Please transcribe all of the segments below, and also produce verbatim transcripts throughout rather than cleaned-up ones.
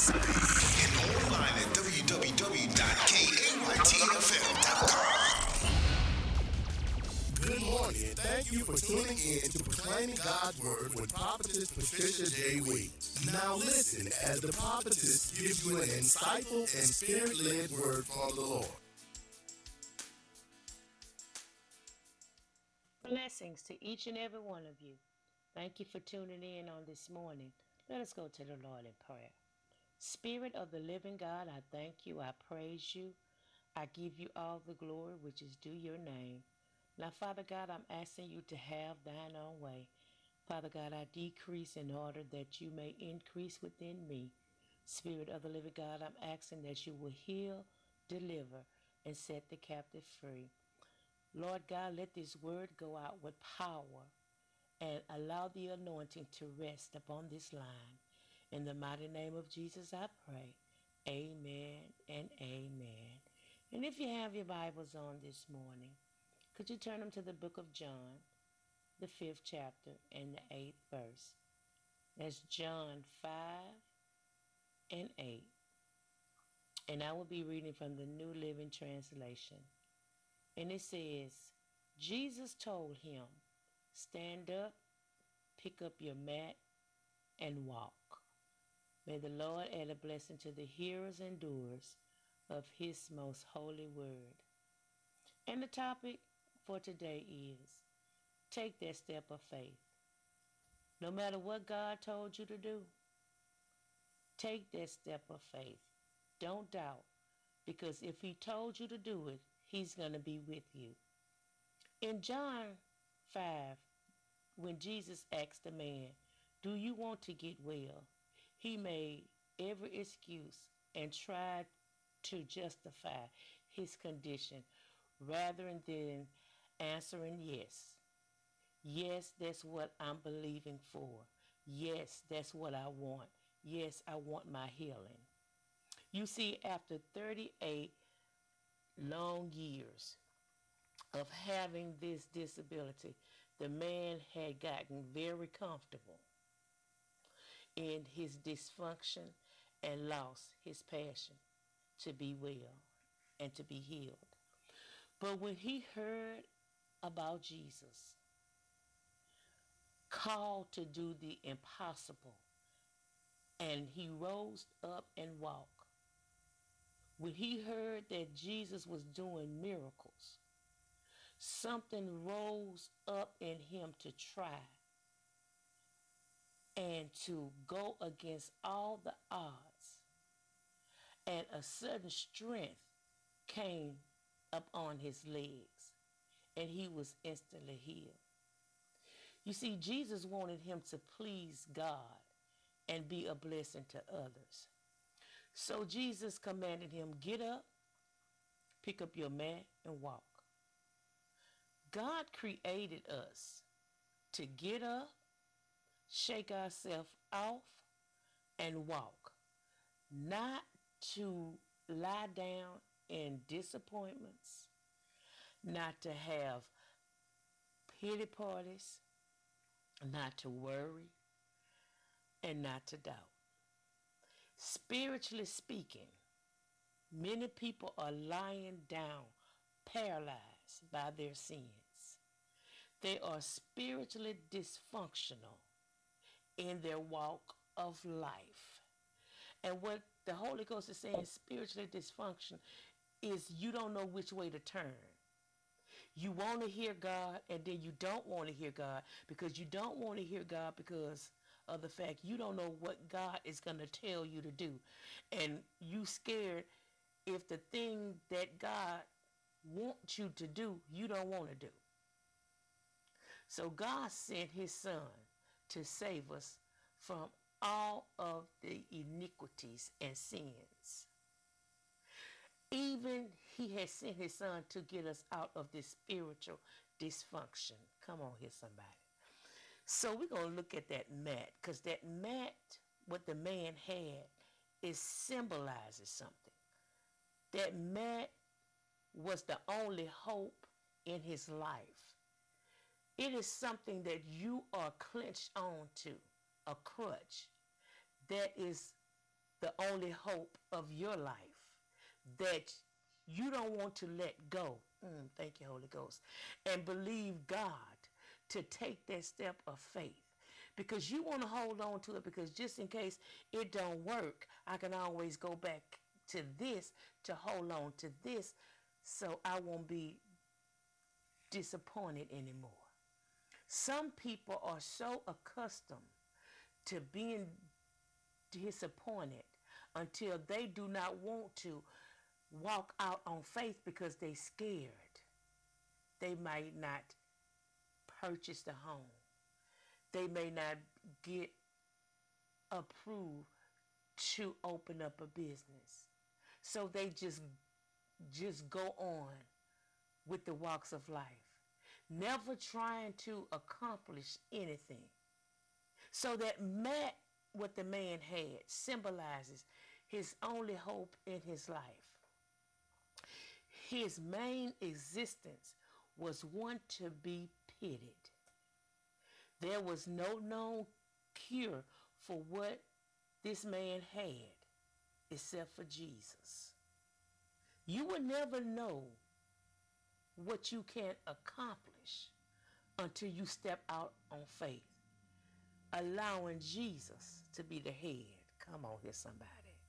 And online at w w w dot kaytfm dot com. Good morning, and thank you for tuning in to Proclaiming God's Word with Prophetess Patricia J. Weeks. Now listen as the prophetess gives you an insightful and spirit-led word from the Lord. Blessings to each and every one of you. Thank you for tuning in on this morning. Let us go to the Lord in prayer. Spirit of the living God, I thank you. I praise you. I give you all the glory which is due your name. Now, Father God, I'm asking you to have thine own way. Father God, I decrease in order that you may increase within me. Spirit of the living God, I'm asking that you will heal, deliver, and set the captive free. Lord God, let this word go out with power and allow the anointing to rest upon this line. In the mighty name of Jesus, I pray. Amen and amen. And if you have your Bibles on this morning, could you turn them to the book of John, the fifth chapter and the eighth verse? That's John five and eight. And I will be reading from the New Living Translation. And it says, Jesus told him, stand up, pick up your mat, and walk. May the Lord add a blessing to the hearers and doers of his most holy word. And the topic for today is, take that step of faith. No matter what God told you to do, take that step of faith. Don't doubt, because if he told you to do it, he's going to be with you. In John five, when Jesus asked the man, do you want to get well? He made every excuse and tried to justify his condition rather than answering yes. Yes, that's what I'm believing for. Yes, that's what I want. Yes, I want my healing. You see, after thirty-eight long years of having this disability, the man had gotten very comfortable in his dysfunction and lost his passion to be well and to be healed. But when he heard about Jesus, called to do the impossible, and he rose up and walked, when he heard that Jesus was doing miracles, something rose up in him to try and to go against all the odds. And a sudden strength came up on his legs, and he was instantly healed. You see, Jesus wanted him to please God and be a blessing to others. So Jesus commanded him, get up, pick up your mat, and walk. God created us to get up, shake ourselves off, and walk. Not to lie down in disappointments, not to have pity parties, not to worry, and not to doubt. Spiritually speaking, many people are lying down, paralyzed by their sins. They are spiritually dysfunctional in their walk of life. And what the Holy Ghost is saying, spiritually dysfunction, is you don't know which way to turn. You want to hear God, and then you don't want to hear God, because you don't want to hear God because of the fact you don't know what God is going to tell you to do. And you scared if the thing that God wants you to do, you don't want to do. So God sent his son to save us from all of the iniquities and sins. Even he has sent his son to get us out of this spiritual dysfunction. Come on here, somebody. So we're going to look at that mat, because that mat, what the man had, it symbolizes something. That mat was the only hope in his life. It is something that you are clenched on to, a crutch. That is the only hope of your life that you don't want to let go. Mm, thank you, Holy Ghost. And believe God to take that step of faith. Because you want to hold on to it, because just in case it don't work, I can always go back to this to hold on to this so I won't be disappointed anymore. Some people are so accustomed to being disappointed until they do not want to walk out on faith because they're scared. They might not purchase the home. They may not get approved to open up a business. So they just just go on with the walks of life, never trying to accomplish anything. So that Matt, what the man had, symbolizes his only hope in his life. His main existence was one to be pitied. There was no known cure for what this man had except for Jesus. You will never know what you can accomplish until you step out on faith, allowing Jesus to be the head. Come on here, somebody.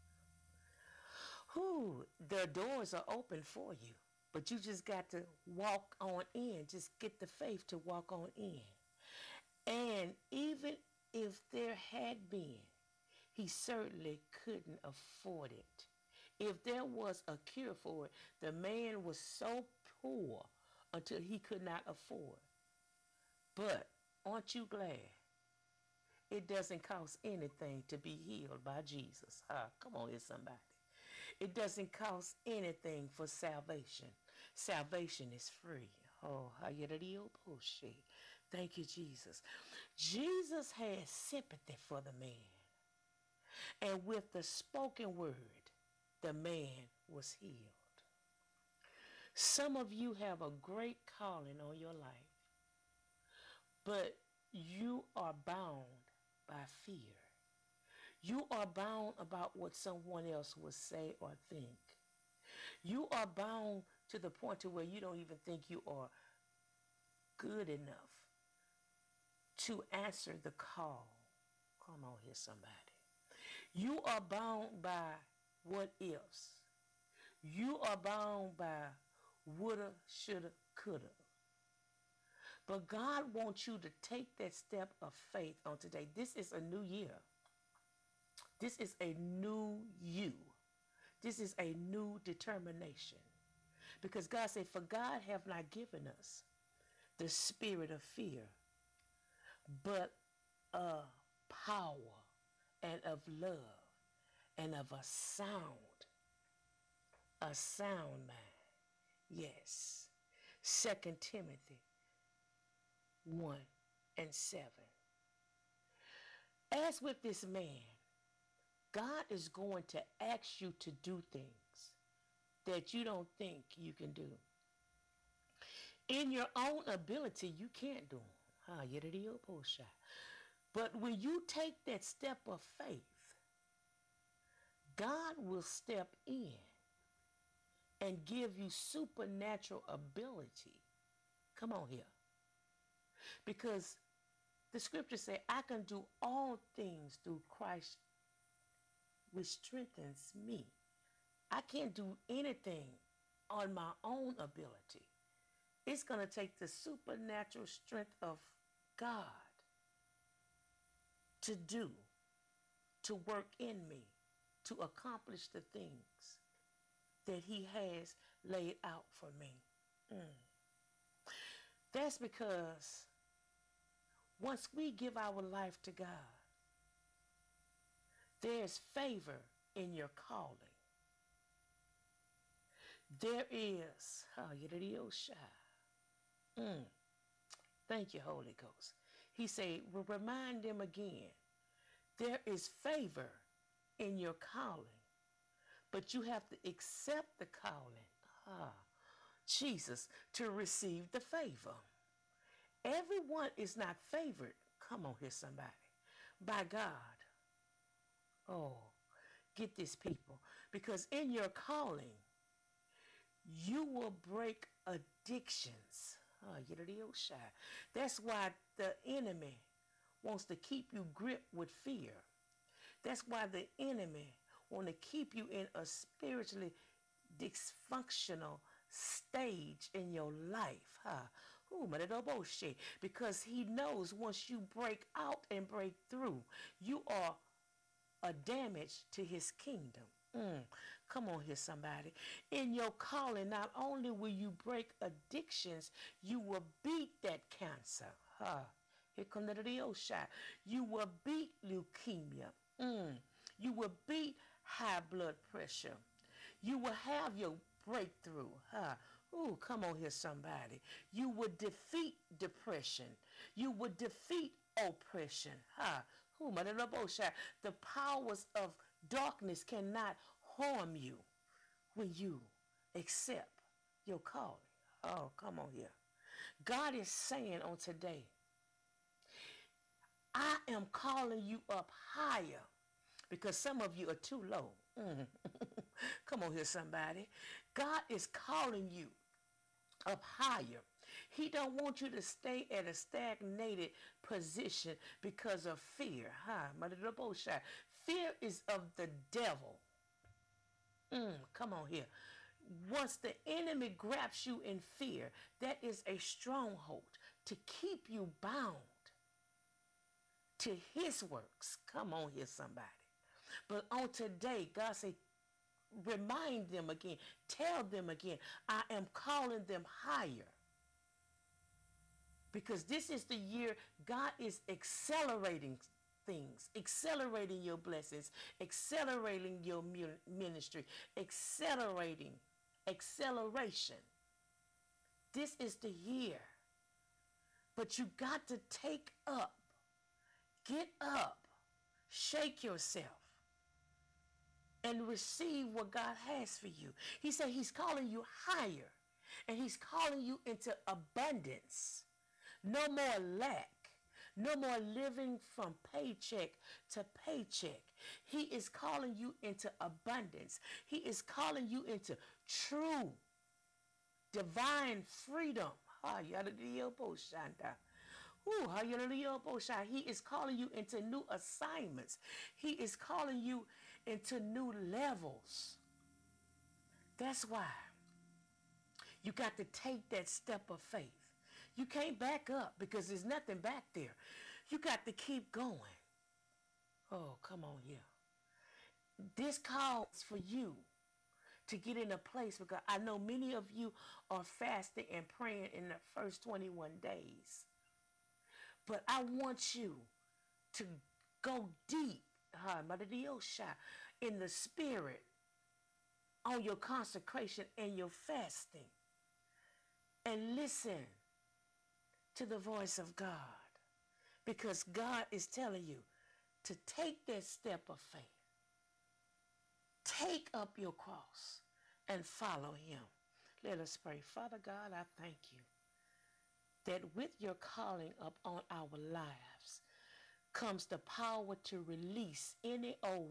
Whew, the doors are open for you, but you just got to walk on in. Just get the faith to walk on in. And even if there had been, he certainly couldn't afford it. If there was a cure for it, the man was so poor until he could not afford. But aren't you glad it doesn't cost anything to be healed by Jesus? Huh? Come on here, somebody. It doesn't cost anything for salvation. Salvation is free. Oh, thank you, Jesus. Jesus had sympathy for the man. And with the spoken word, the man was healed. Some of you have a great calling on your life, but you are bound by fear. You are bound about what someone else will say or think. You are bound to the point to where you don't even think you are good enough to answer the call. Come on here, somebody. You are bound by what ifs. You are bound by woulda, shoulda, coulda. But God wants you to take that step of faith on today. This is a new year. This is a new you. This is a new determination. Because God said, for God have not given us the spirit of fear, but of power and of love and of a sound, a sound mind. Yes. Second Timothy one and seven. As with this man, God is going to ask you to do things that you don't think you can do. In your own ability, you can't do them. But when you take that step of faith, God will step in and give you supernatural ability. Come on here. Because the scriptures say, I can do all things through Christ which strengthens me. I can't do anything on my own ability. It's going to take the supernatural strength of God to do, to work in me, to accomplish the things that he has laid out for me. Mm. That's because once we give our life to God, there's favor in your calling. There is, oh, mm. Thank you, Holy Ghost. He said, well, remind them again, there is favor in your calling, but you have to accept the calling, ah, Jesus, to receive the favor. Everyone is not favored, come on here, somebody, by God. Oh, Get this, people, because in your calling, you will break addictions. Oh, you know the old shy. That's why the enemy wants to keep you gripped with fear. That's why the enemy want to keep you in a spiritually dysfunctional stage in your life. Huh? Ooh, bullshit. Because he knows once you break out and break through, you are a damage to his kingdom. Mm. Come on here, somebody. In your calling, not only will you break addictions, you will beat that cancer. Huh? Here come the real shot. You will beat leukemia. Mm. You will beat high blood pressure. You will have your breakthrough. Huh? Ooh, come on here, somebody. You will defeat depression. You will defeat oppression. Huh? Ooh, the powers of darkness cannot harm you when you accept your calling. Oh, come on here. God is saying on today, I am calling you up higher because some of you are too low. Mm. Come on here, somebody. God is calling you up higher. He don't want you to stay at a stagnated position because of fear. Huh? Fear is of the devil. Mm, come on here. Once the enemy grabs you in fear, that is a stronghold to keep you bound to his works. Come on here, somebody. But on today, God said, remind them again. Tell them again, I am calling them higher. Because this is the year God is accelerating things, accelerating your blessings, accelerating your ministry, accelerating, acceleration. This is the year. But you got to take up, get up, shake yourself, and receive what God has for you. He said he's calling you higher, and he's calling you into abundance. No more lack. No more living from paycheck to paycheck. He is calling you into abundance. He is calling you into true divine freedom. He is calling you into new assignments. He is calling you into new levels. That's why you got to take that step of faith. You can't back up because there's nothing back there. You got to keep going. Oh, come on here. This calls for you to get in a place because I know many of you are fasting and praying in the first twenty-one days. But I want you to go deep in the spirit on your consecration and your fasting and listen to the voice of God, because God is telling you to take that step of faith. Take up your cross and follow him. Let us pray. Father God, I thank you that with your calling up on our lives comes the power to release any old